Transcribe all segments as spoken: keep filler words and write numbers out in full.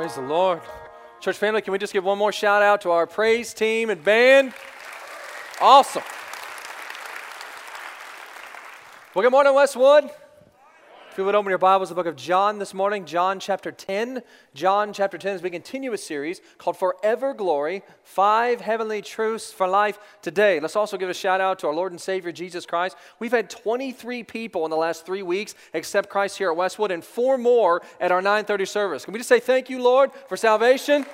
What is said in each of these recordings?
Praise the Lord. Church family, can we just give one more shout out to our praise team and band? Awesome. Well, good morning, Westwood. If you would open your Bibles, the book of John this morning, John chapter ten. John chapter ten, as we continue a series called Forever Glory, Five Heavenly Truths for Life Today. Let's also give a shout out to our Lord and Savior, Jesus Christ. We've had twenty-three people in the last three weeks accept Christ here at Westwood and four more at our nine thirty service. Can we just say thank you, Lord, for salvation?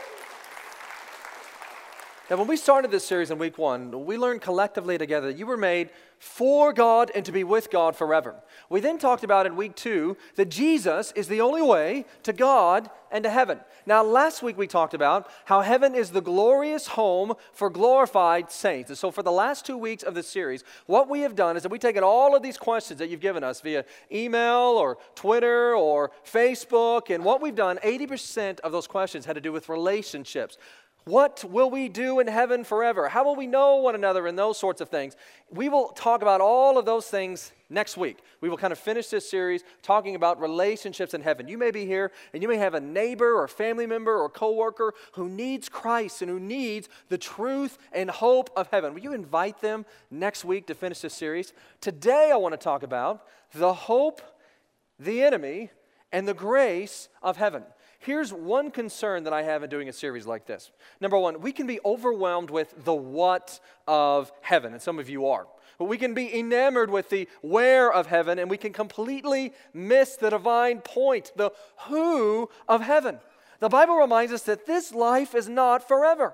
Now, when we started this series in week one, we learned collectively together that you were made for God and to be with God forever. We then talked about in week two that Jesus is the only way to God and to heaven. Now, last week we talked about how heaven is the glorious home for glorified saints. And so for the last two weeks of this series, what we have done is that we've taken all of these questions that you've given us via email or Twitter or Facebook, and what we've done, eighty percent of those questions had to do with relationships. What will we do in heaven forever? How will we know one another and those sorts of things? We will talk about all of those things next week. We will kind of finish this series talking about relationships in heaven. You may be here and you may have a neighbor or family member or coworker who needs Christ and who needs the truth and hope of heaven. Will you invite them next week to finish this series? Today I want to talk about the hope, the enemy, and the grace of heaven. Here's one concern that I have in doing a series like this. Number one, we can be overwhelmed with the what of heaven, and some of you are. But we can be enamored with the where of heaven, and we can completely miss the divine point, the who of heaven. The Bible reminds us that this life is not forever,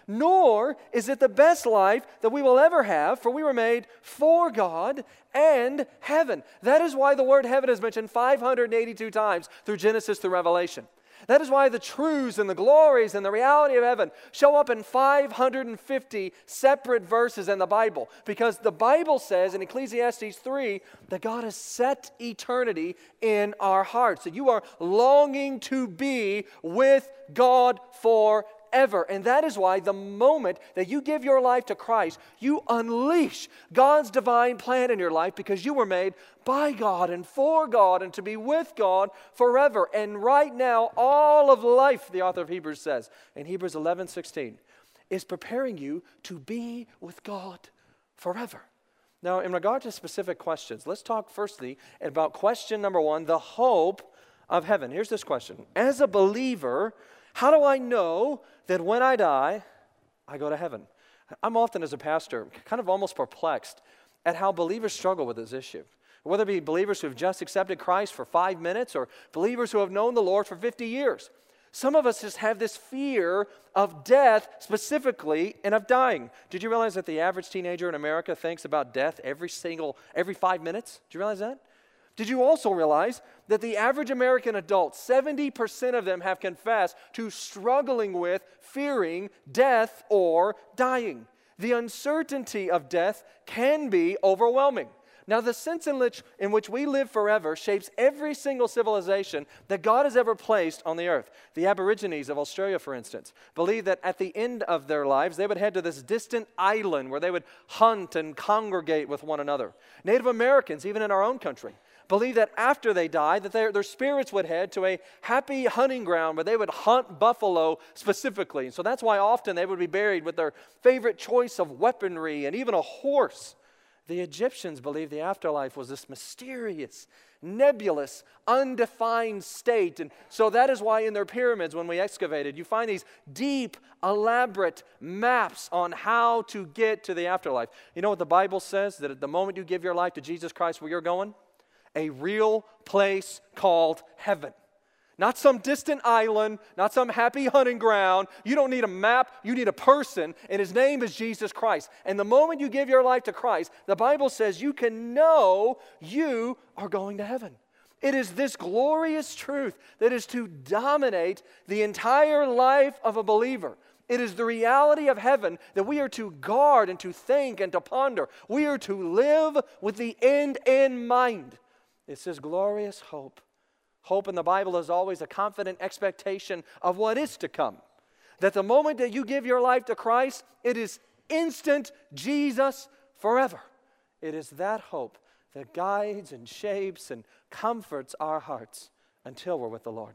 nor is it the best life that we will ever have, for we were made for God and heaven. That is why the word heaven is mentioned five hundred eighty-two times through Genesis through Revelation. That is why the truths and the glories and the reality of heaven show up in five hundred fifty separate verses in the Bible. Because the Bible says in Ecclesiastes three that God has set eternity in our hearts. That you are longing to be with God forever. Ever. And that is why the moment that you give your life to Christ, you unleash God's divine plan in your life, because you were made by God and for God and to be with God forever. And right now, all of life, the author of Hebrews says, in Hebrews eleven sixteen, is preparing you to be with God forever. Now, in regard to specific questions, let's talk firstly about question number one, the hope of heaven. Here's this question. As a believer, how do I know that when I die, I go to heaven? I'm often, as a pastor, kind of almost perplexed at how believers struggle with this issue. Whether it be believers who have just accepted Christ for five minutes or believers who have known the Lord for fifty years. Some of us just have this fear of death specifically and of dying. Did you realize that the average teenager in America thinks about death every single, every five minutes? Did you realize that? Did you also realize that the average American adult, seventy percent of them have confessed to struggling with fearing death or dying? The uncertainty of death can be overwhelming. Now, the sense in which, in which we live forever shapes every single civilization that God has ever placed on the earth. The Aborigines of Australia, for instance, believe that at the end of their lives, they would head to this distant island where they would hunt and congregate with one another. Native Americans, even in our own country, believe that after they die, that their, their spirits would head to a happy hunting ground where they would hunt buffalo specifically. And so that's why often they would be buried with their favorite choice of weaponry and even a horse. The Egyptians believed the afterlife was this mysterious, nebulous, undefined state. And so that is why in their pyramids, when we excavated, you find these deep, elaborate maps on how to get to the afterlife. You know what the Bible says? That at the moment you give your life to Jesus Christ, where you're going? A real place called heaven. Not some distant island, not some happy hunting ground. You don't need a map, you need a person, and his name is Jesus Christ. And the moment you give your life to Christ, the Bible says you can know you are going to heaven. It is this glorious truth that is to dominate the entire life of a believer. It is the reality of heaven that we are to guard and to think and to ponder. We are to live with the end in mind. It's this glorious hope. Hope in the Bible is always a confident expectation of what is to come. That the moment that you give your life to Christ, it is instant Jesus forever. It is that hope that guides and shapes and comforts our hearts until we're with the Lord.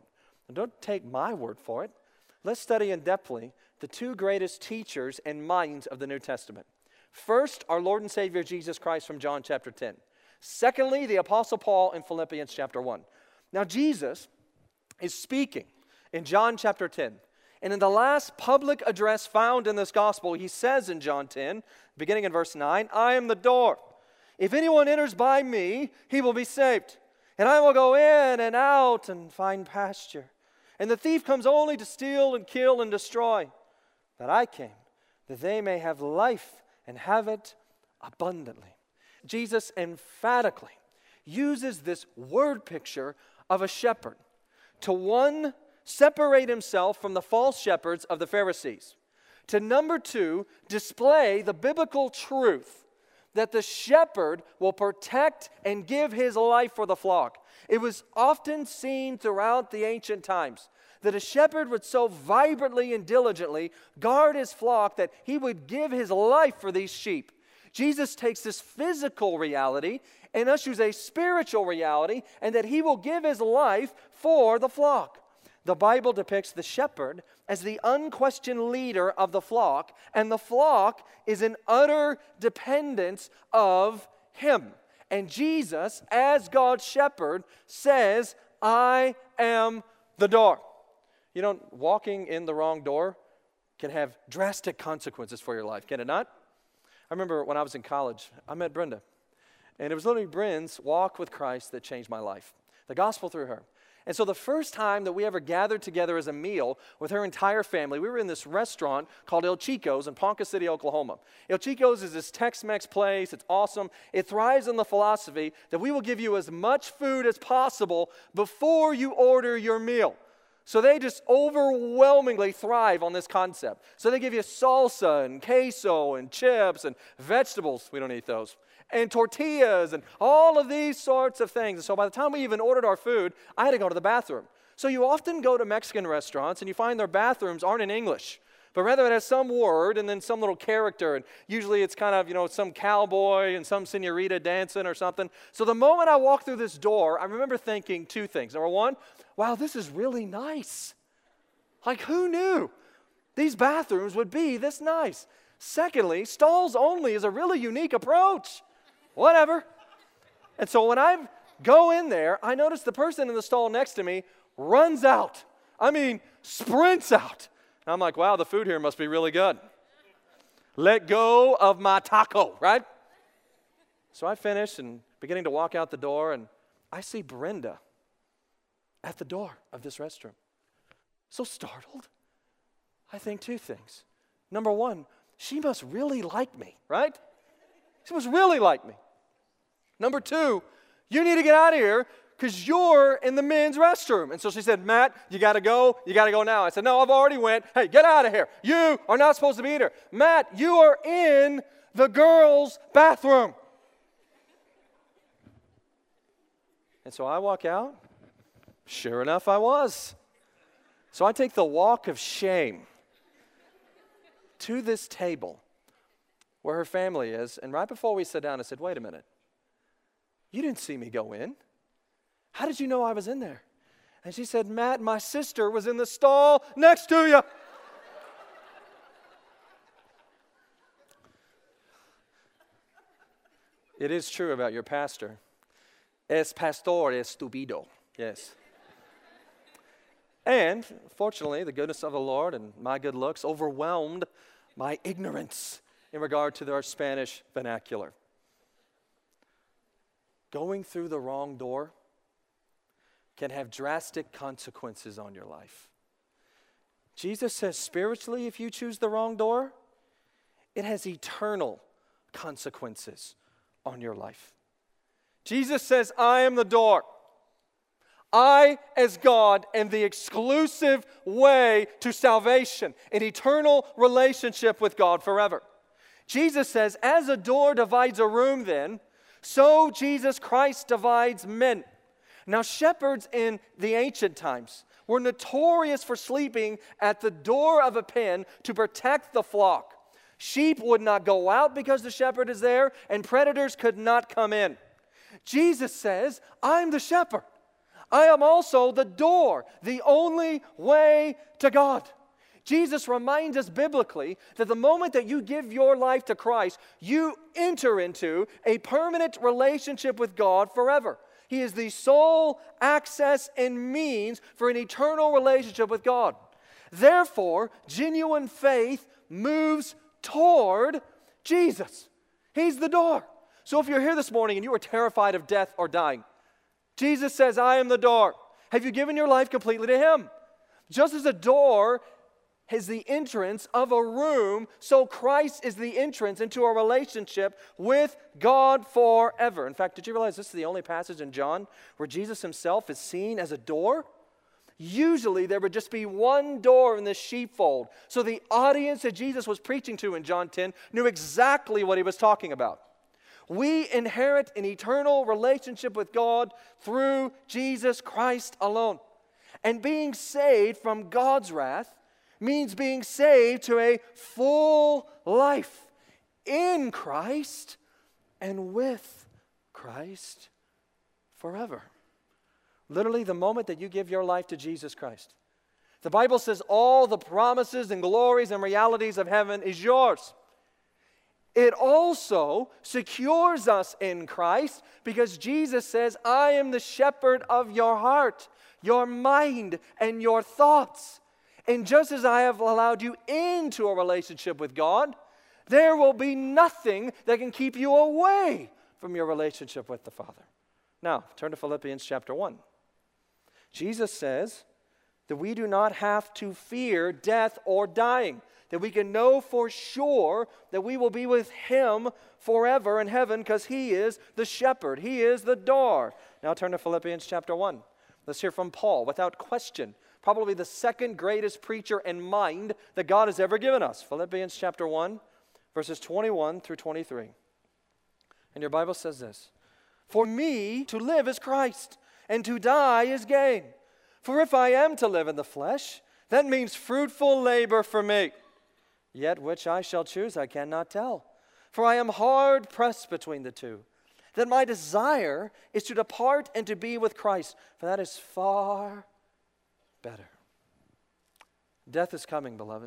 And don't take my word for it. Let's study in depthly the two greatest teachers and minds of the New Testament. First, our Lord and Savior Jesus Christ from John chapter ten. Secondly, the Apostle Paul in Philippians chapter one. Now, Jesus is speaking in John chapter ten. And in the last public address found in this gospel, he says in John ten, beginning in verse nine, I am the door. If anyone enters by me, he will be saved. And I will go in and out and find pasture. And the thief comes only to steal and kill and destroy. But I came that they may have life and have it abundantly. Jesus emphatically uses this word picture of a shepherd to, one, separate himself from the false shepherds of the Pharisees. To, number two, display the biblical truth that the shepherd will protect and give his life for the flock. It was often seen throughout the ancient times that a shepherd would so vibrantly and diligently guard his flock that he would give his life for these sheep. Jesus takes this physical reality and ushers a spiritual reality, and that he will give his life for the flock. The Bible depicts the shepherd as the unquestioned leader of the flock, and the flock is in utter dependence of him. And Jesus, as God's shepherd, says, I am the door. You know, walking in the wrong door can have drastic consequences for your life, can it not? I remember when I was in college, I met Brenda. And it was literally Brenda's walk with Christ that changed my life. The gospel through her. And so the first time that we ever gathered together as a meal with her entire family, we were in this restaurant called El Chico's in Ponca City, Oklahoma. El Chico's is this Tex-Mex place. It's awesome. It thrives on the philosophy that we will give you as much food as possible before you order your meal. So they just overwhelmingly thrive on this concept. So they give you salsa and queso and chips and vegetables. We don't eat those. And tortillas and all of these sorts of things. And so by the time we even ordered our food, I had to go to the bathroom. So you often go to Mexican restaurants and you find their bathrooms aren't in English, but rather it has some word and then some little character. And usually it's kind of, you know, some cowboy and some senorita dancing or something. So the moment I walked through this door, I remember thinking two things. Number one, wow, this is really nice. Like, who knew these bathrooms would be this nice? Secondly, stalls only is a really unique approach. Whatever. And so when I go in there, I notice the person in the stall next to me runs out. I mean, sprints out. And I'm like, wow, the food here must be really good. Let go of my taco, right? So I finish and beginning to walk out the door, and I see Brenda at the door of this restroom. So startled. I think two things. Number one, she must really like me, right? She must really like me. Number two, you need to get out of here because you're in the men's restroom. And so she said, Matt, you got to go. You got to go now. I said, no, I've already went. Hey, get out of here. You are not supposed to be here. Matt, you are in the girls' bathroom. And so I walk out. Sure enough, I was. So I take the walk of shame to this table where her family is. And right before we sat down, I said, wait a minute. You didn't see me go in. How did you know I was in there? And she said, Matt, my sister was in the stall next to you. It is true about your pastor. Es pastor estúpido. Yes. And, fortunately, the goodness of the Lord and my good looks overwhelmed my ignorance in regard to our Spanish vernacular. Going through the wrong door can have drastic consequences on your life. Jesus says spiritually, if you choose the wrong door, it has eternal consequences on your life. Jesus says, I am the door. I, as God, am the exclusive way to salvation, an eternal relationship with God forever. Jesus says, as a door divides a room then, so Jesus Christ divides men. Now, shepherds in the ancient times were notorious for sleeping at the door of a pen to protect the flock. Sheep would not go out because the shepherd is there, and predators could not come in. Jesus says, I'm the shepherd. I am also the door, the only way to God. Jesus reminds us biblically that the moment that you give your life to Christ, you enter into a permanent relationship with God forever. He is the sole access and means for an eternal relationship with God. Therefore, genuine faith moves toward Jesus. He's the door. So if you're here this morning and you are terrified of death or dying, Jesus says, I am the door. Have you given your life completely to Him? Just as a door is the entrance of a room, so Christ is the entrance into a relationship with God forever. In fact, did you realize this is the only passage in John where Jesus Himself is seen as a door? Usually there would just be one door in the sheepfold. So the audience that Jesus was preaching to in John ten knew exactly what He was talking about. We inherit an eternal relationship with God through Jesus Christ alone. And being saved from God's wrath means being saved to a full life in Christ and with Christ forever. Literally, the moment that you give your life to Jesus Christ, the Bible says all the promises and glories and realities of heaven is yours. It also secures us in Christ because Jesus says, I am the shepherd of your heart, your mind, and your thoughts. And just as I have allowed you into a relationship with God, there will be nothing that can keep you away from your relationship with the Father. Now, turn to Philippians chapter one. Jesus says that we do not have to fear death or dying, that we can know for sure that we will be with Him forever in heaven because He is the shepherd. He is the door. Now turn to Philippians chapter one. Let's hear from Paul, without question, probably the second greatest preacher in mind that God has ever given us. Philippians chapter one, verses twenty-one through twenty-three. And your Bible says this, for me to live is Christ, and to die is gain. For if I am to live in the flesh, that means fruitful labor for me. Yet which I shall choose I cannot tell. For I am hard pressed between the two, that my desire is to depart and to be with Christ, for that is far better. Death is coming, beloved.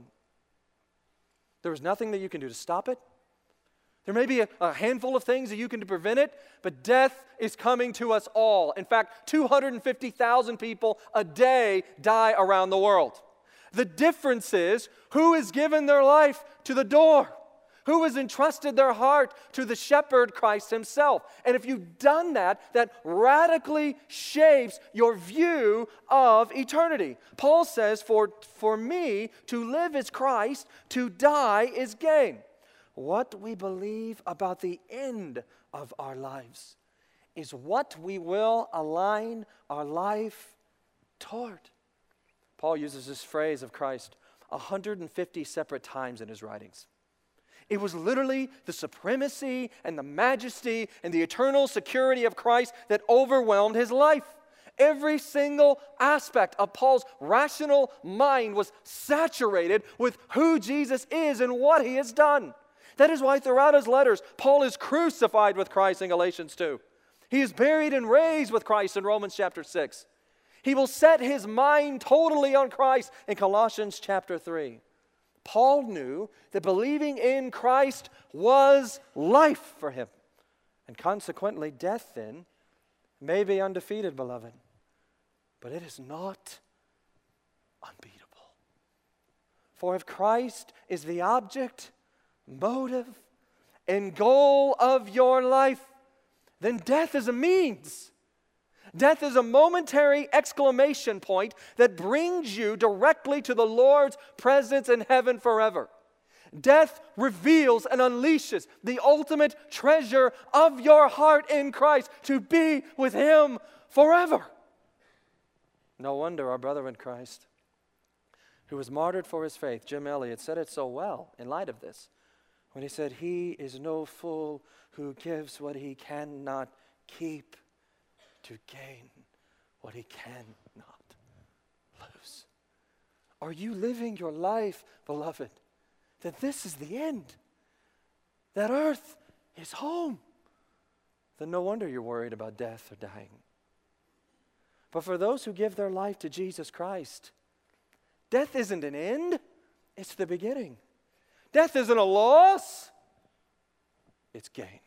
There is nothing that you can do to stop it. There may be a, a handful of things that you can do to prevent it, but death is coming to us all. In fact, two hundred fifty thousand people a day die around the world. The difference is who has given their life to the door, who has entrusted their heart to the shepherd, Christ Himself. And if you've done that, that radically shapes your view of eternity. Paul says, for, for me, to live is Christ, to die is gain. What we believe about the end of our lives is what we will align our life toward. Paul uses this phrase of Christ one hundred fifty separate times in his writings. It was literally the supremacy and the majesty and the eternal security of Christ that overwhelmed his life. Every single aspect of Paul's rational mind was saturated with who Jesus is and what He has done. That is why throughout his letters, Paul is crucified with Christ in Galatians two. He is buried and raised with Christ in Romans chapter six. He will set his mind totally on Christ in Colossians chapter three. Paul knew that believing in Christ was life for him. And consequently, death then may be undefeated, beloved, but it is not unbeatable. For if Christ is the object, motive, and goal of your life, then death is a means. Death is a momentary exclamation point that brings you directly to the Lord's presence in heaven forever. Death reveals and unleashes the ultimate treasure of your heart in Christ to be with Him forever. No wonder our brother in Christ, who was martyred for his faith, Jim Elliot, said it so well in light of this when he said, "He is no fool who gives what he cannot keep to gain what he cannot lose." Are you living your life, beloved, that this is the end, that earth is home? Then no wonder you're worried about death or dying. But for those who give their life to Jesus Christ, death isn't an end, it's the beginning. Death isn't a loss, it's gain.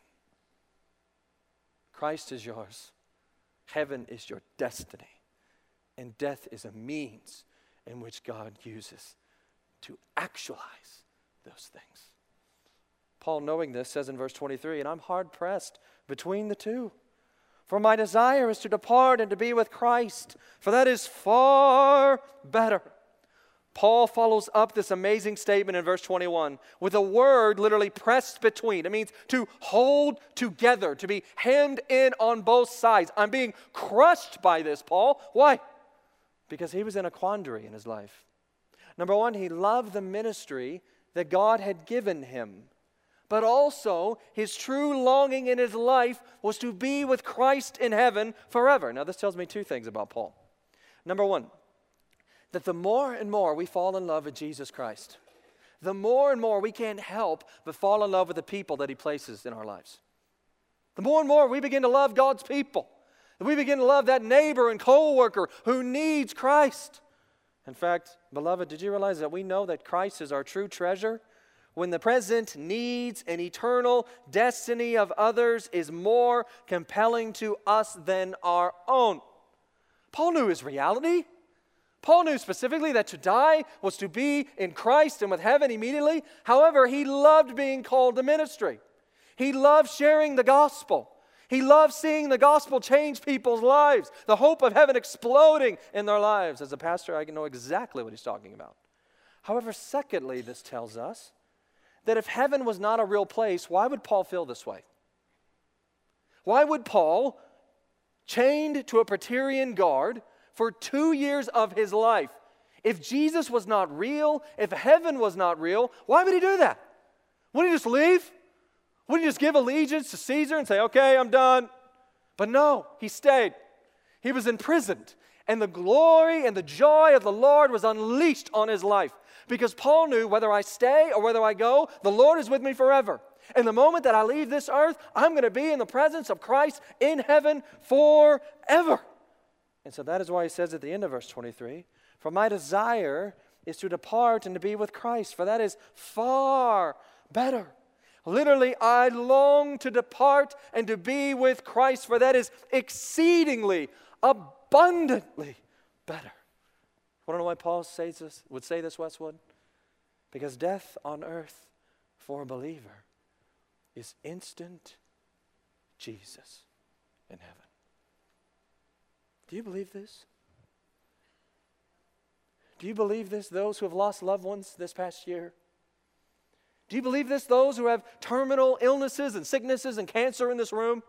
Christ is yours. Heaven is your destiny. And death is a means in which God uses to actualize those things. Paul, knowing this, says in verse twenty-three, and I'm hard-pressed between the two. For my desire is to depart and to be with Christ, for that is far better. Paul follows up this amazing statement in verse twenty-one with a word literally pressed between. It means to hold together, to be hemmed in on both sides. I'm being crushed by this, Paul. Why? Because he was in a quandary in his life. Number one, he loved the ministry that God had given him. But also, his true longing in his life was to be with Christ in heaven forever. Now, this tells me two things about Paul. Number one, that the more and more we fall in love with Jesus Christ, the more and more we can't help but fall in love with the people that he places in our lives. The more and more we begin to love God's people, that we begin to love that neighbor and co-worker who needs Christ. In fact, beloved, did you realize that we know that Christ is our true treasure? When the present needs and eternal destiny of others is more compelling to us than our own. Paul knew his reality. Paul knew specifically that to die was to be in Christ and with heaven immediately. However, he loved being called to ministry. He loved sharing the gospel. He loved seeing the gospel change people's lives, the hope of heaven exploding in their lives. As a pastor, I know exactly what he's talking about. However, secondly, this tells us that if heaven was not a real place, why would Paul feel this way? Why would Paul, chained to a Praetorian guard for two years of his life, if Jesus was not real, if heaven was not real, why would he do that? Wouldn't he just leave? Wouldn't he just give allegiance to Caesar and say, okay, I'm done? But no, he stayed. He was imprisoned. And the glory and the joy of the Lord was unleashed on his life. Because Paul knew whether I stay or whether I go, the Lord is with me forever. And the moment that I leave this earth, I'm going to be in the presence of Christ in heaven forever. And so that is why he says at the end of verse twenty-three, for my desire is to depart and to be with Christ, for that is far better. Literally, I long to depart and to be with Christ, for that is exceedingly, abundantly better. Want to know why Paul says this, would say this, Westwood? Because death on earth for a believer is instant Jesus in heaven. Do you believe this? Do you believe this, those who have lost loved ones this past year? Do you believe this, those who have terminal illnesses and sicknesses and cancer in this room?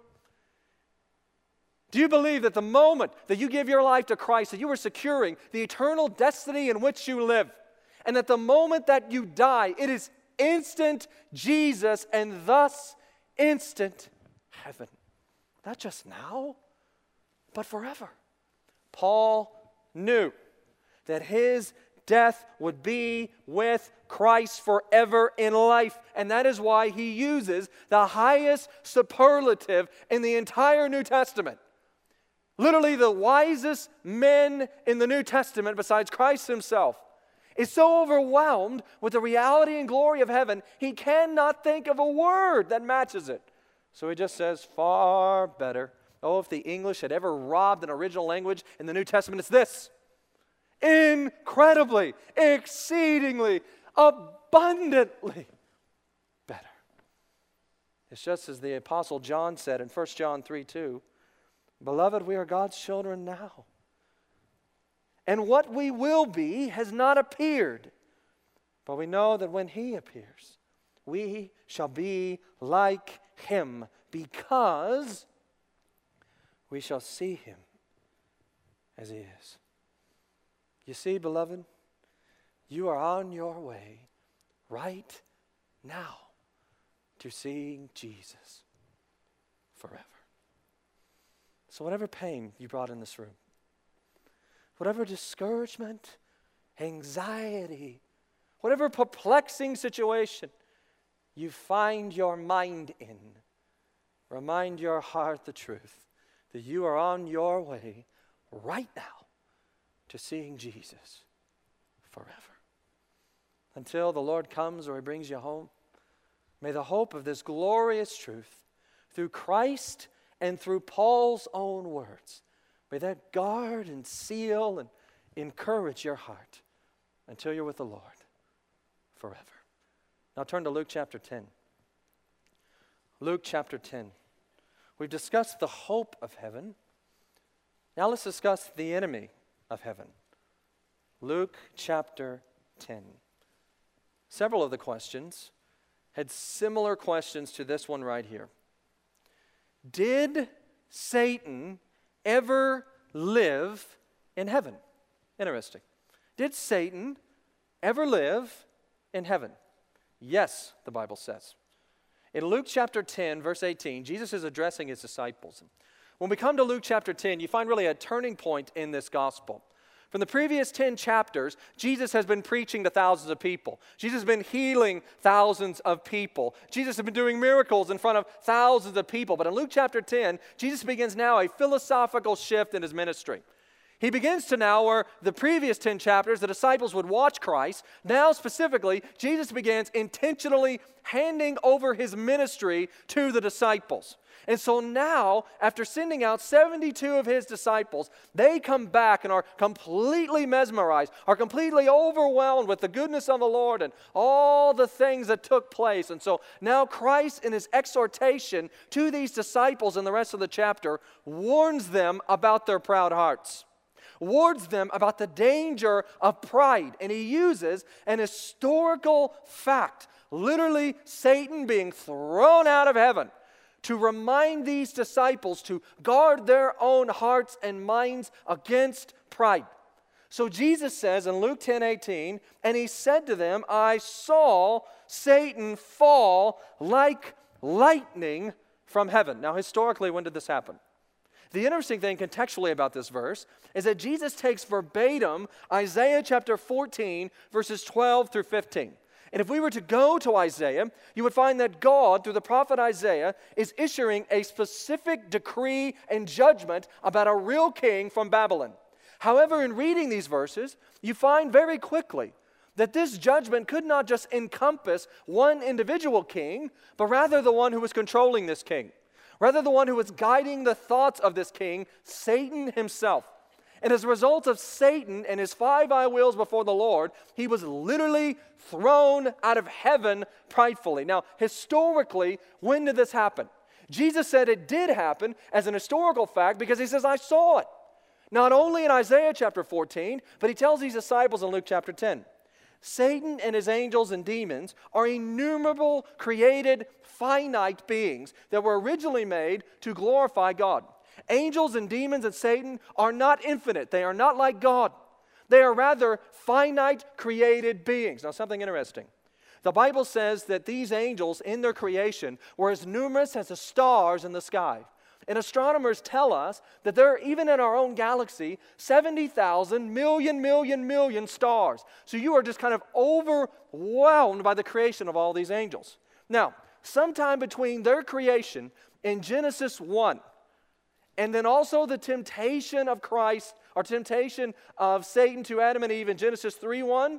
Do you believe that the moment that you give your life to Christ, that you are securing the eternal destiny in which you live, and that the moment that you die, it is instant Jesus and thus instant heaven? Not just now, but forever. Paul knew that his death would be with Christ forever in life. And that is why he uses the highest superlative in the entire New Testament. Literally the wisest men in the New Testament besides Christ himself is so overwhelmed with the reality and glory of heaven, he cannot think of a word that matches it. So he just says, far better. Oh, if the English had ever robbed an original language in the New Testament, it's this. Incredibly, exceedingly, abundantly better. It's just as the Apostle John said in First John three two, beloved, we are God's children now. And what we will be has not appeared. But we know that when he appears, we shall be like him, because we shall see him as he is. You see, beloved, you are on your way right now to seeing Jesus forever. So whatever pain you brought in this room, whatever discouragement, anxiety, whatever perplexing situation you find your mind in, remind your heart the truth that you are on your way right now to seeing Jesus forever. Until the Lord comes or He brings you home, may the hope of this glorious truth through Christ and through Paul's own words, may that guard and seal and encourage your heart until you're with the Lord forever. Now turn to Luke chapter ten. Luke chapter ten. We've discussed the hope of heaven. Now let's discuss the enemy of heaven. Luke chapter ten. Several of the questions had similar questions to this one right here. Did Satan ever live in heaven? Interesting. Did Satan ever live in heaven? Yes, the Bible says. In Luke chapter ten, verse eighteen, Jesus is addressing His disciples. When we come to Luke chapter ten, you find really a turning point in this gospel. From the previous ten chapters, Jesus has been preaching to thousands of people. Jesus has been healing thousands of people. Jesus has been doing miracles in front of thousands of people. But in Luke chapter ten, Jesus begins now a philosophical shift in His ministry. He begins to now where the previous ten chapters, the disciples would watch Christ. Now specifically, Jesus begins intentionally handing over His ministry to the disciples. And so now, after sending out seventy-two of His disciples, they come back and are completely mesmerized, are completely overwhelmed with the goodness of the Lord and all the things that took place. And so now Christ, in His exhortation to these disciples in the rest of the chapter, warns them about their proud hearts. Warns them about the danger of pride. And He uses an historical fact, literally Satan being thrown out of heaven, to remind these disciples to guard their own hearts and minds against pride. So Jesus says in Luke ten eighteen, and He said to them, I saw Satan fall like lightning from heaven. Now historically, when did this happen? The interesting thing contextually about this verse is that Jesus takes verbatim Isaiah chapter fourteen, verses twelve through fifteen. And if we were to go to Isaiah, you would find that God, through the prophet Isaiah, is issuing a specific decree and judgment about a real king from Babylon. However, in reading these verses, you find very quickly that this judgment could not just encompass one individual king, but rather the one who was controlling this king. Rather the one who was guiding the thoughts of this king, Satan himself. And as a result of Satan and his five I wills before the Lord, he was literally thrown out of heaven pridefully. Now, historically, when did this happen? Jesus said it did happen as an historical fact because He says, I saw it. Not only in Isaiah chapter fourteen, but He tells these disciples in Luke chapter ten. Satan and his angels and demons are innumerable created finite beings that were originally made to glorify God. Angels and demons and Satan are not infinite. They are not like God. They are rather finite created beings. Now, something interesting. The Bible says that these angels in their creation were as numerous as the stars in the sky. And astronomers tell us that there are, even in our own galaxy, seventy thousand million, million, million stars. So you are just kind of overwhelmed by the creation of all these angels. Now, sometime between their creation in Genesis one, and then also the temptation of Christ, or temptation of Satan to Adam and Eve in Genesis three one,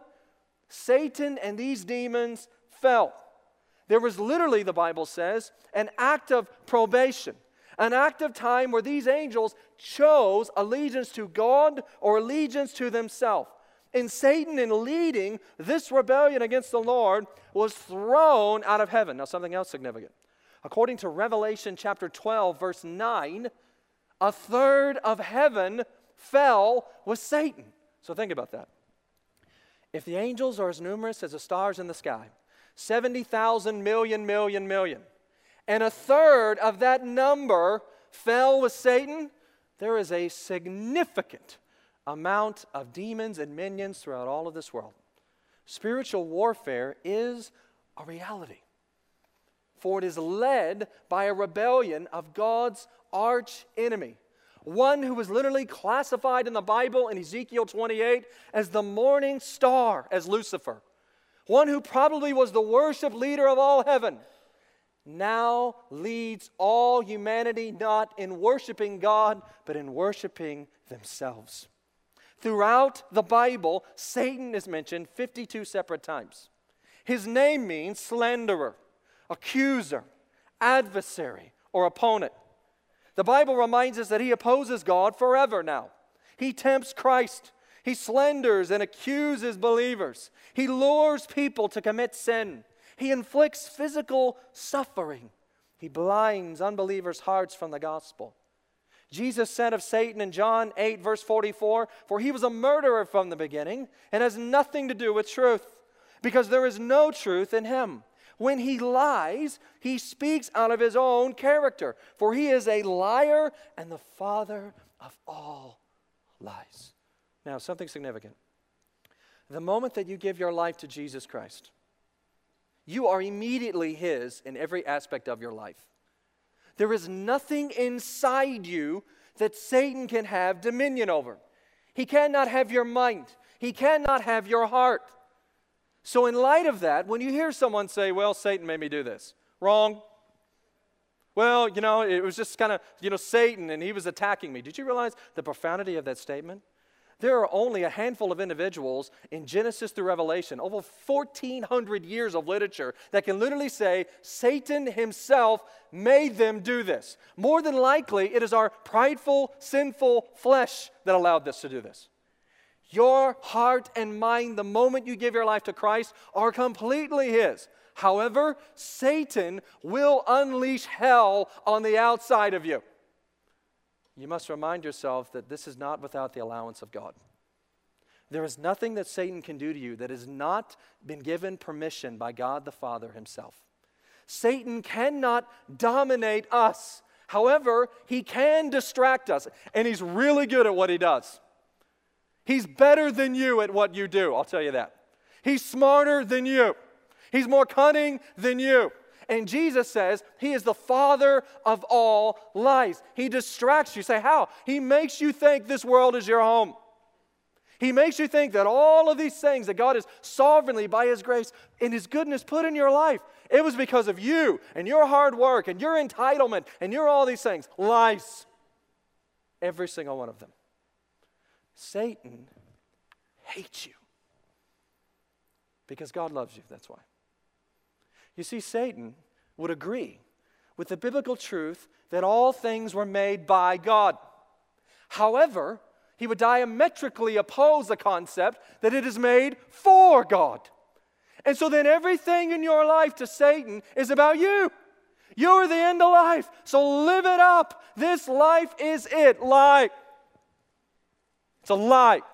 Satan and these demons fell. There was literally, the Bible says, an act of probation, an act of time where these angels chose allegiance to God or allegiance to themselves. And Satan, in leading this rebellion against the Lord, was thrown out of heaven. Now, something else significant. According to Revelation chapter twelve, verse nine, a third of heaven fell with Satan. So think about that. If the angels are as numerous as the stars in the sky, seventy thousand million, million, million, and a third of that number fell with Satan, there is a significant amount of demons and minions throughout all of this world. Spiritual warfare is a reality, for it is led by a rebellion of God's arch enemy, one who was literally classified in the Bible in Ezekiel twenty-eight as the morning star, as Lucifer, one who probably was the worship leader of all heaven. now leads all humanity not in worshiping God, but in worshiping themselves. Throughout the Bible, Satan is mentioned fifty-two separate times. His name means slanderer, accuser, adversary, or opponent. The Bible reminds us that he opposes God forever now. He tempts Christ. He slanders and accuses believers. He lures people to commit sin. He inflicts physical suffering. He blinds unbelievers' hearts from the gospel. Jesus said of Satan in John eight, verse forty-four, "For he was a murderer from the beginning and has nothing to do with truth, because there is no truth in him. When he lies, he speaks out of his own character, for he is a liar and the father of all lies." Now, something significant. The moment that you give your life to Jesus Christ, you are immediately his in every aspect of your life. There is nothing inside you that Satan can have dominion over. He cannot have your mind. He cannot have your heart. So in light of that, when you hear someone say, well, Satan made me do this, wrong. Well, you know, it was just kind of, you know, Satan and he was attacking me. Did you realize the profundity of that statement? There are only a handful of individuals in Genesis through Revelation, over fourteen hundred years of literature, that can literally say Satan himself made them do this. More than likely, it is our prideful, sinful flesh that allowed this to do this. Your heart and mind, the moment you give your life to Christ, are completely his. However, Satan will unleash hell on the outside of you. You must remind yourself that this is not without the allowance of God. There is nothing that Satan can do to you that has not been given permission by God the Father himself. Satan cannot dominate us. However, he can distract us, and he's really good at what he does. He's better than you at what you do, I'll tell you that. He's smarter than you. He's more cunning than you. And Jesus says he is the father of all lies. He distracts you. Say, how? He makes you think this world is your home. He makes you think that all of these things that God has sovereignly, by his grace, in his goodness, put in your life, it was because of you and your hard work and your entitlement and your all these things. Lies. Every single one of them. Satan hates you because God loves you. That's why. You see, Satan would agree with the biblical truth that all things were made by God. However, he would diametrically oppose the concept that it is made for God. And so then everything in your life to Satan is about you. You're the end of life, so live it up. This life is it. Lie. It's a lie.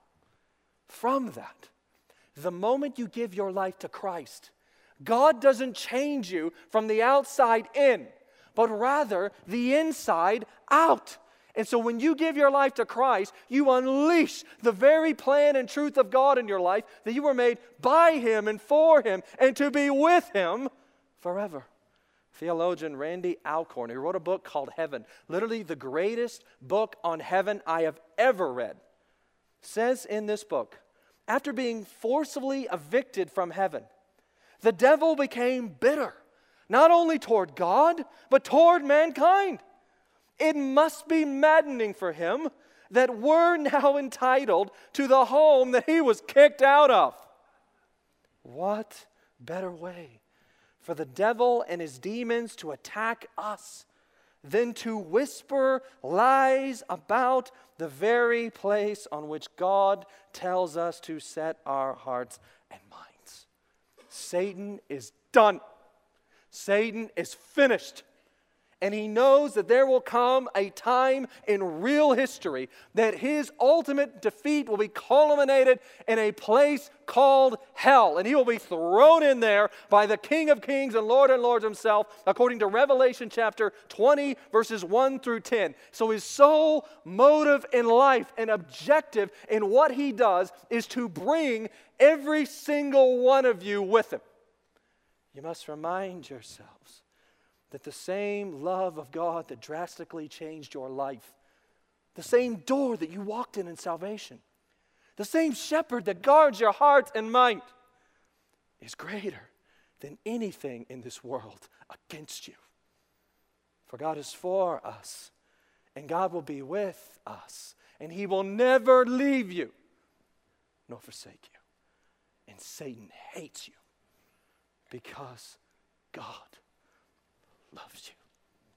From that, the moment you give your life to Christ, God doesn't change you from the outside in, but rather the inside out. And so when you give your life to Christ, you unleash the very plan and truth of God in your life, that you were made by him and for him and to be with him forever. Theologian Randy Alcorn, he wrote a book called Heaven, literally the greatest book on heaven I have ever read, says in this book, after being forcibly evicted from heaven, the devil became bitter, not only toward God, but toward mankind. It must be maddening for him that we're now entitled to the home that he was kicked out of. What better way for the devil and his demons to attack us than to whisper lies about the very place on which God tells us to set our hearts and minds? Satan is done. Satan is finished. And he knows that there will come a time in real history that his ultimate defeat will be culminated in a place called hell. And he will be thrown in there by the King of Kings and Lord and Lords himself, according to Revelation chapter twenty, verses one through ten. So his sole motive in life and objective in what he does is to bring every single one of you with him. You must remind yourselves that the same love of God that drastically changed your life, the same door that you walked in in salvation, the same shepherd that guards your heart and mind is greater than anything in this world against you. For God is for us, and God will be with us, and He will never leave you nor forsake you. And Satan hates you because God loves you.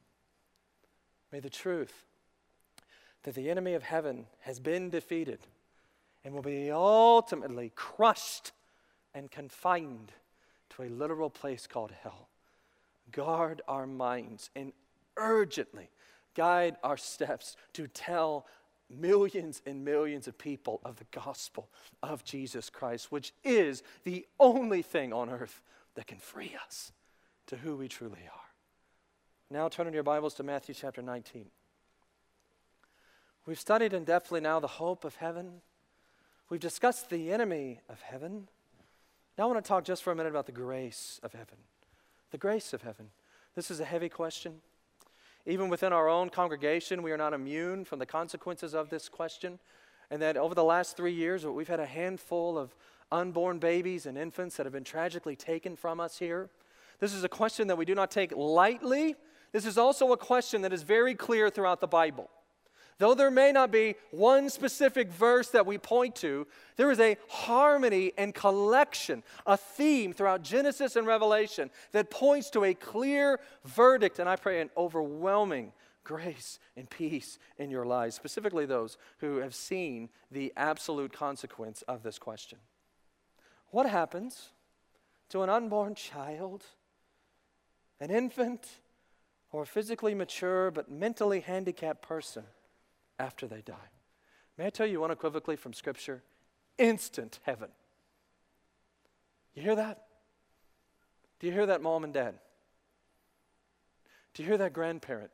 May the truth that the enemy of heaven has been defeated and will be ultimately crushed and confined to a literal place called hell guard our minds and urgently guide our steps to tell millions and millions of people of the gospel of Jesus Christ, which is the only thing on earth that can free us to who we truly are. Now turn in your Bibles to Matthew chapter nineteen. We've studied in depthly now the hope of heaven. We've discussed the enemy of heaven. Now I want to talk just for a minute about the grace of heaven. The grace of heaven. This is a heavy question. Even within our own congregation, we are not immune from the consequences of this question. And that over the last three years, we've had a handful of unborn babies and infants that have been tragically taken from us here. This is a question that we do not take lightly. This is also a question that is very clear throughout the Bible. Though there may not be one specific verse that we point to, there is a harmony and collection, a theme throughout Genesis and Revelation that points to a clear verdict, and I pray an overwhelming grace and peace in your lives, specifically those who have seen the absolute consequence of this question. What happens to an unborn child, an infant, or a physically mature but mentally handicapped person after they die? May I tell you unequivocally from Scripture? Instant heaven. You hear that? Do you hear that, mom and dad? Do you hear that, grandparent?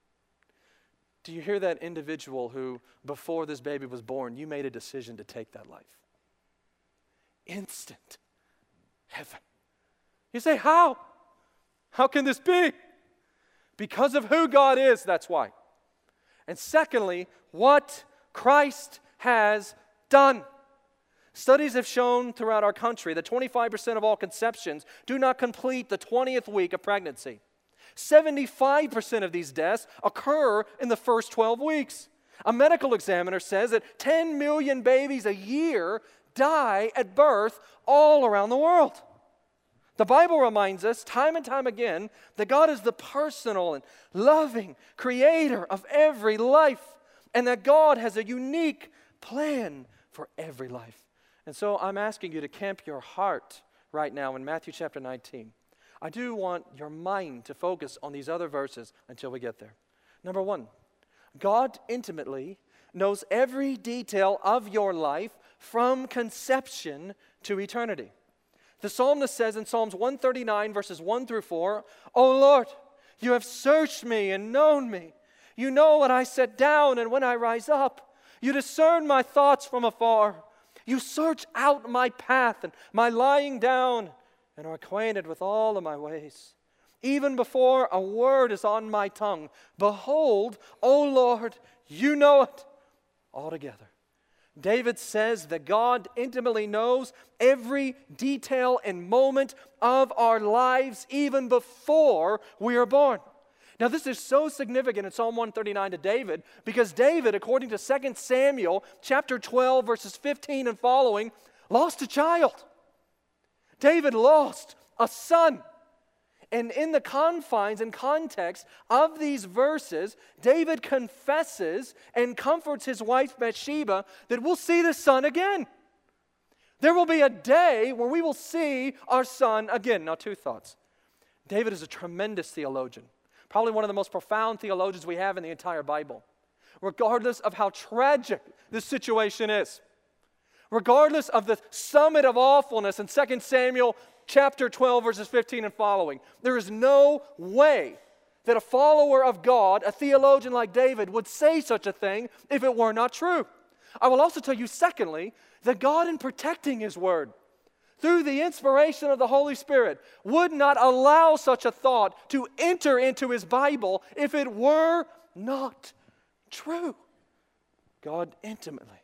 Do you hear that individual who, before this baby was born, you made a decision to take that life? Instant heaven. You say, how? How can this be? Because of who God is, that's why. And secondly, what Christ has done. Studies have shown throughout our country that twenty-five percent of all conceptions do not complete the twentieth week of pregnancy. seventy-five percent of these deaths occur in the first twelve weeks. A medical examiner says that ten million babies a year die at birth all around the world. The Bible reminds us time and time again that God is the personal and loving creator of every life, and that God has a unique plan for every life. And so I'm asking you to camp your heart right now in Matthew chapter nineteen. I do want your mind to focus on these other verses until we get there. Number one, God intimately knows every detail of your life from conception to eternity. The psalmist says in Psalms one thirty-nine, verses one through four, "O Lord, you have searched me and known me. You know when I sit down and when I rise up. You discern my thoughts from afar. You search out my path and my lying down and are acquainted with all of my ways. Even before a word is on my tongue, behold, O Lord, you know it altogether." David says that God intimately knows every detail and moment of our lives even before we are born. Now this is so significant in Psalm one thirty-nine to David because David, according to Second Samuel chapter twelve, verses fifteen and following, lost a child. David lost a son. And in the confines and context of these verses, David confesses and comforts his wife Bathsheba that we'll see this son again. There will be a day when we will see our son again. Now, two thoughts. David is a tremendous theologian, probably one of the most profound theologians we have in the entire Bible. Regardless of how tragic this situation is, regardless of the summit of awfulness in Second Samuel chapter twelve, verses fifteen and following, there is no way that a follower of God, a theologian like David, would say such a thing if it were not true. I will also tell you, secondly, that God, in protecting His Word, through the inspiration of the Holy Spirit, would not allow such a thought to enter into His Bible if it were not true. God intimately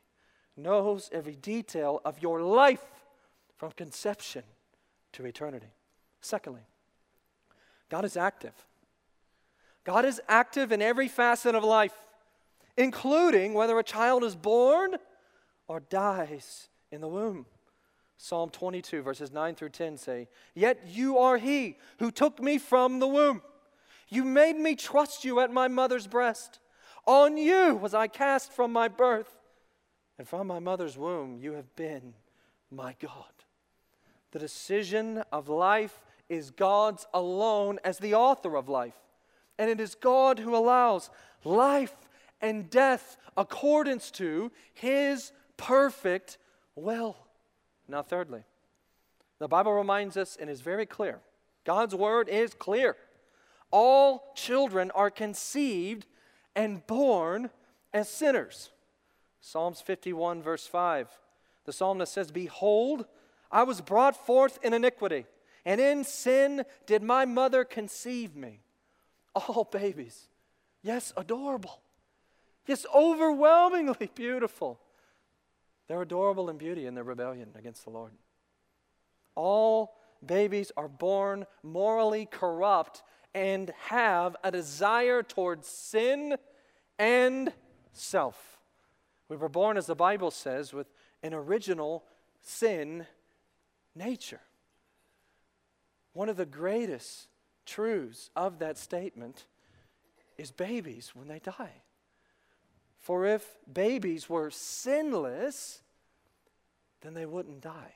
knows every detail of your life from conception to eternity. Secondly, God is active. God is active in every facet of life, including whether a child is born or dies in the womb. Psalm twenty-two, verses nine through ten say, "Yet you are he who took me from the womb. You made me trust you at my mother's breast. On you was I cast from my birth, and from my mother's womb you have been my God." The decision of life is God's alone as the author of life. And it is God who allows life and death accordance to His perfect will. Now, thirdly, the Bible reminds us and is very clear. God's word is clear. All children are conceived and born as sinners. Psalms fifty-one, verse five. The psalmist says, "Behold, I was brought forth in iniquity, and in sin did my mother conceive me." All babies, yes, adorable, yes, overwhelmingly beautiful. They're adorable in beauty in their rebellion against the Lord. All babies are born morally corrupt and have a desire towards sin and self. We were born, as the Bible says, with an original sin nature. One of the greatest truths of that statement is babies when they die. For if babies were sinless, then they wouldn't die.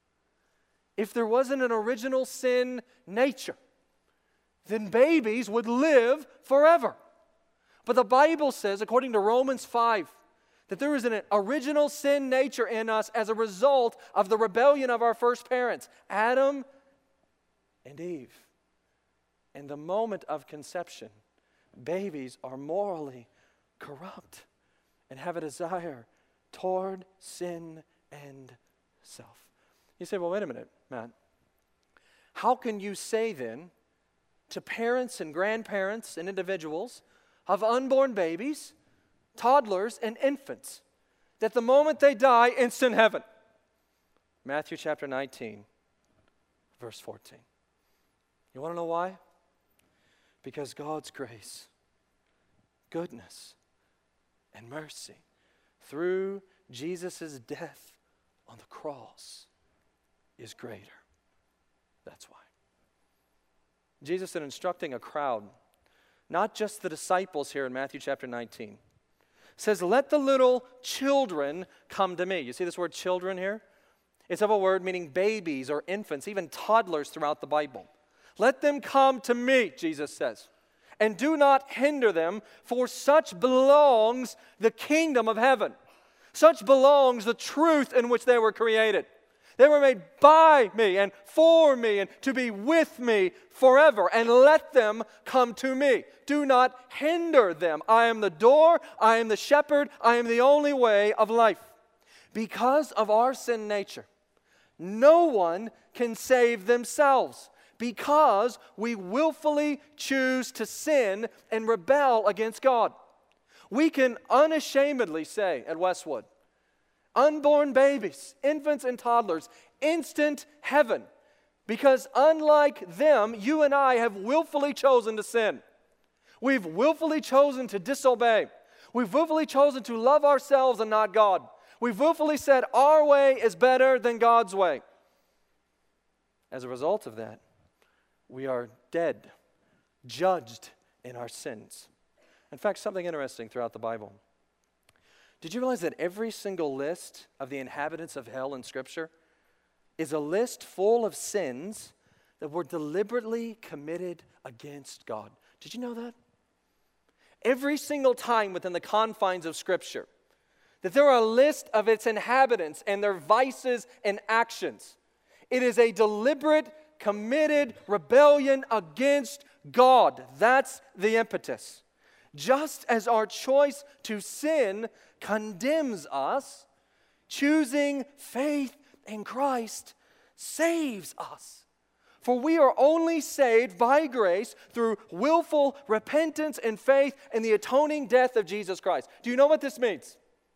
If there wasn't an original sin nature, then babies would live forever. But the Bible says, according to Romans five, that there is an original sin nature in us as a result of the rebellion of our first parents, Adam and Eve. In the moment of conception, babies are morally corrupt and have a desire toward sin and self. You say, well, wait a minute, Matt. How can you say then to parents and grandparents and individuals of unborn babies, toddlers, and infants that the moment they die, instant heaven? Matthew chapter nineteen, verse fourteen. You want to know why? Because God's grace, goodness, and mercy through Jesus' death on the cross is greater. That's why. Jesus, in instructing a crowd, not just the disciples here in Matthew chapter nineteen, says, "Let the little children come to me." You see this word children here? It's of a word meaning babies or infants, even toddlers throughout the Bible. "Let them come to me," Jesus says, "and do not hinder them, for such belongs the kingdom of heaven." Such belongs the truth in which they were created. They were made by me and for me and to be with me forever. And let them come to me. Do not hinder them. I am the door. I am the shepherd. I am the only way of life. Because of our sin nature, no one can save themselves, because we willfully choose to sin and rebel against God. We can unashamedly say at Westwood, unborn babies, infants and toddlers, instant heaven, because unlike them, you and I have willfully chosen to sin. We've willfully chosen to disobey. We've willfully chosen to love ourselves and not God. We've willfully said our way is better than God's way. As a result of that, we are dead, judged in our sins. In fact, something interesting throughout the Bible. Did you realize that every single list of the inhabitants of hell in Scripture is a list full of sins that were deliberately committed against God? Did you know that? Every single time within the confines of Scripture, that there are a list of its inhabitants and their vices and actions. It is a deliberate, committed rebellion against God. That's the impetus. Just as our choice to sin condemns us, choosing faith in Christ saves us. For we are only saved by grace through willful repentance and faith in the atoning death of Jesus Christ. Do you know what this means?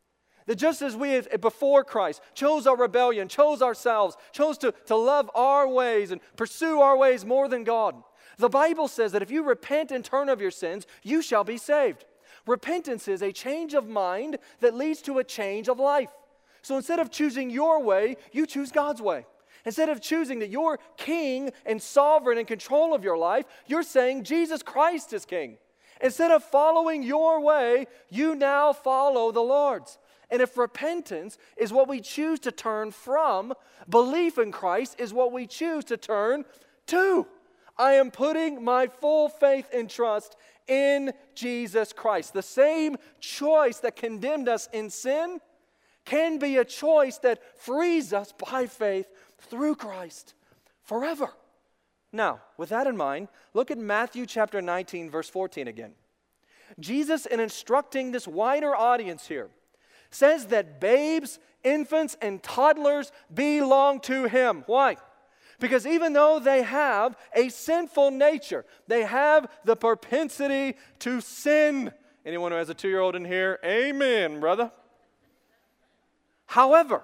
That just as we, before Christ, chose our rebellion, chose ourselves, chose to, to love our ways and pursue our ways more than God, the Bible says that if you repent and turn of your sins, you shall be saved. Repentance is a change of mind that leads to a change of life. So instead of choosing your way, you choose God's way. Instead of choosing that you're king and sovereign in control of your life, you're saying Jesus Christ is king. Instead of following your way, you now follow the Lord's. And if repentance is what we choose to turn from, belief in Christ is what we choose to turn to. I am putting my full faith and trust in Jesus Christ. The same choice that condemned us in sin can be a choice that frees us by faith through Christ forever. Now, with that in mind, look at Matthew chapter nineteen, verse fourteen again. Jesus, in instructing this wider audience here, says that babes, infants, and toddlers belong to Him. Why? Because even though they have a sinful nature, they have the propensity to sin. Anyone who has a two-year-old in here, amen, brother. However,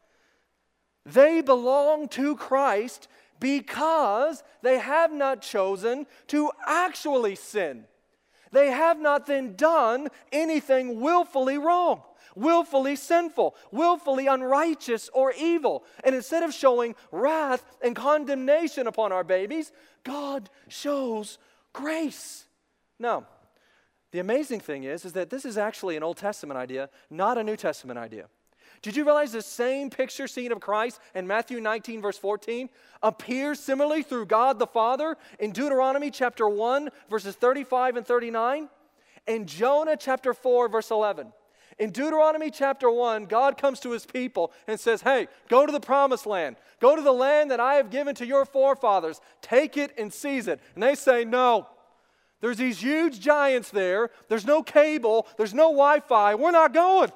they belong to Christ because they have not chosen to actually sin. They have not then done anything willfully wrong, willfully sinful, willfully unrighteous or evil. And instead of showing wrath and condemnation upon our babies, God shows grace. Now, the amazing thing is, is that this is actually an Old Testament idea, not a New Testament idea. Did you realize the same picture scene of Christ in Matthew nineteen, verse fourteen, appears similarly through God the Father in Deuteronomy chapter one, verses thirty-five and thirty-nine, and Jonah chapter four, verse eleven. In Deuteronomy chapter one, God comes to His people and says, hey, go to the promised land. Go to the land that I have given to your forefathers. Take it and seize it. And they say, no. There's these huge giants there. There's no cable. There's no Wi-Fi. We're not going.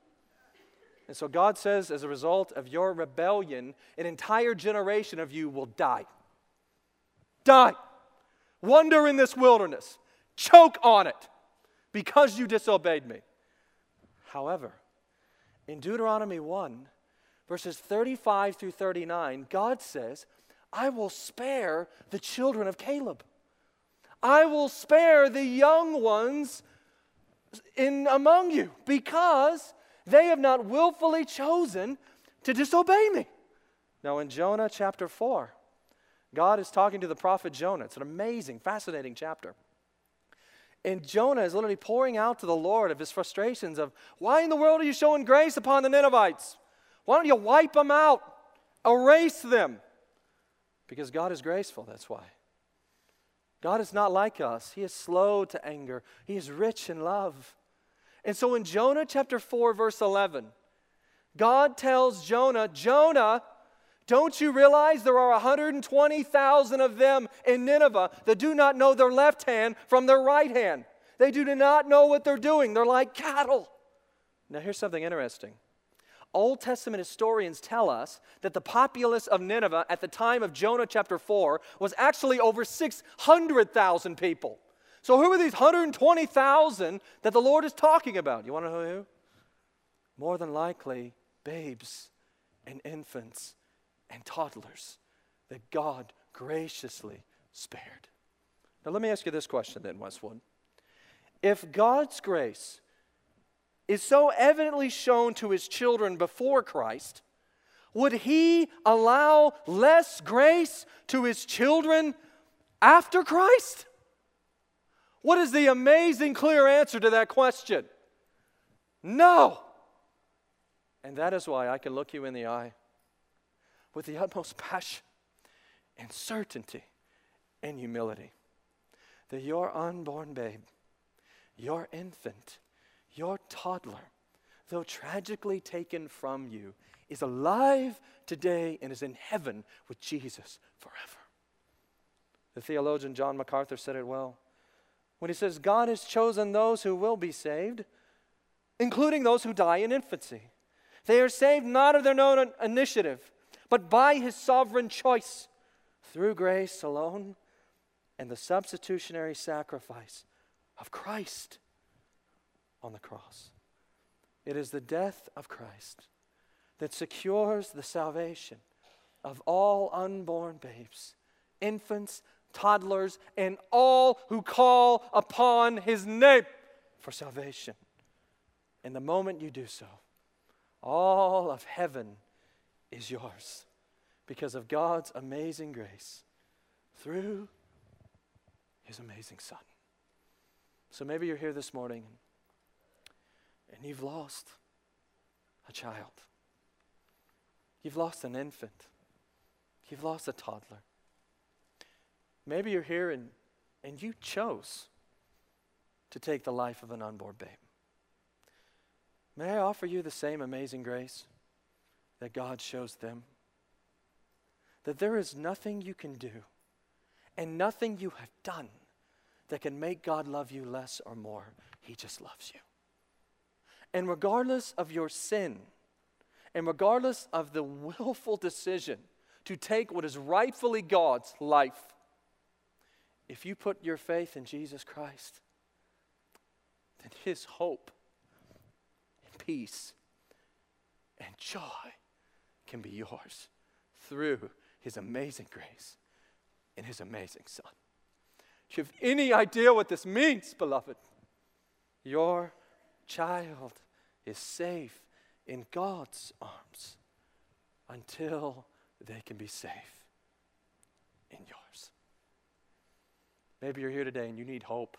And so God says, as a result of your rebellion, an entire generation of you will die. Die. Wander in this wilderness. Choke on it because you disobeyed me. However, in Deuteronomy one, verses thirty-five through thirty-nine, God says, I will spare the children of Caleb. I will spare the young ones in among you because they have not willfully chosen to disobey me. Now in Jonah chapter four, God is talking to the prophet Jonah. It's an amazing, fascinating chapter. And Jonah is literally pouring out to the Lord of his frustrations of, why in the world are you showing grace upon the Ninevites? Why don't you wipe them out? Erase them. Because God is graceful, that's why. God is not like us. He is slow to anger. He is rich in love. And so in Jonah chapter four, verse eleven, God tells Jonah, Jonah, don't you realize there are one hundred twenty thousand of them in Nineveh that do not know their left hand from their right hand? They do not know what they're doing. They're like cattle. Now here's something interesting. Old Testament historians tell us that the populace of Nineveh at the time of Jonah chapter four was actually over six hundred thousand people. So who are these one hundred twenty thousand that the Lord is talking about? You want to know who? More than likely, babes and infants and toddlers that God graciously spared. Now let me ask you this question then, Westwood. If God's grace is so evidently shown to His children before Christ, would He allow less grace to His children after Christ? What is the amazing clear answer to that question? No. And that is why I can look you in the eye with the utmost passion and certainty and humility that your unborn babe, your infant, your toddler, though tragically taken from you, is alive today and is in heaven with Jesus forever. The theologian John MacArthur said it well when he says, God has chosen those who will be saved, including those who die in infancy. They are saved not of their own initiative, but by His sovereign choice, through grace alone and the substitutionary sacrifice of Christ on the cross. It is the death of Christ that secures the salvation of all unborn babes, infants, toddlers, and all who call upon His name for salvation. And the moment you do so, all of heaven is yours because of God's amazing grace through His amazing Son. So maybe you're here this morning and you've lost a child. You've lost an infant. You've lost a toddler. Maybe you're here and, and you chose to take the life of an unborn babe. May I offer you the same amazing grace that God shows them? That there is nothing you can do and nothing you have done that can make God love you less or more. He just loves you. And regardless of your sin, and regardless of the willful decision to take what is rightfully God's life, if you put your faith in Jesus Christ, then His hope and peace and joy can be yours through His amazing grace and His amazing Son. Do you have any idea what this means, beloved? Your child is safe in God's arms until they can be safe in yours. Maybe you're here today and you need hope.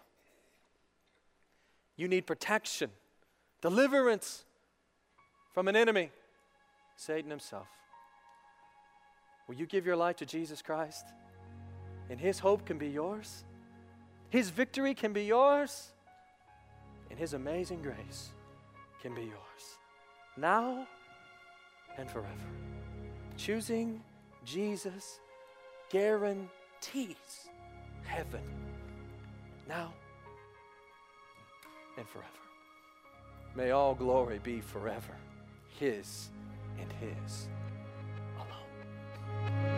You need protection, deliverance from an enemy, Satan himself. Will you give your life to Jesus Christ? And His hope can be yours. His victory can be yours. And His amazing grace can be yours. Now and forever. Choosing Jesus guarantees heaven now and forever. May all glory be forever His and His alone.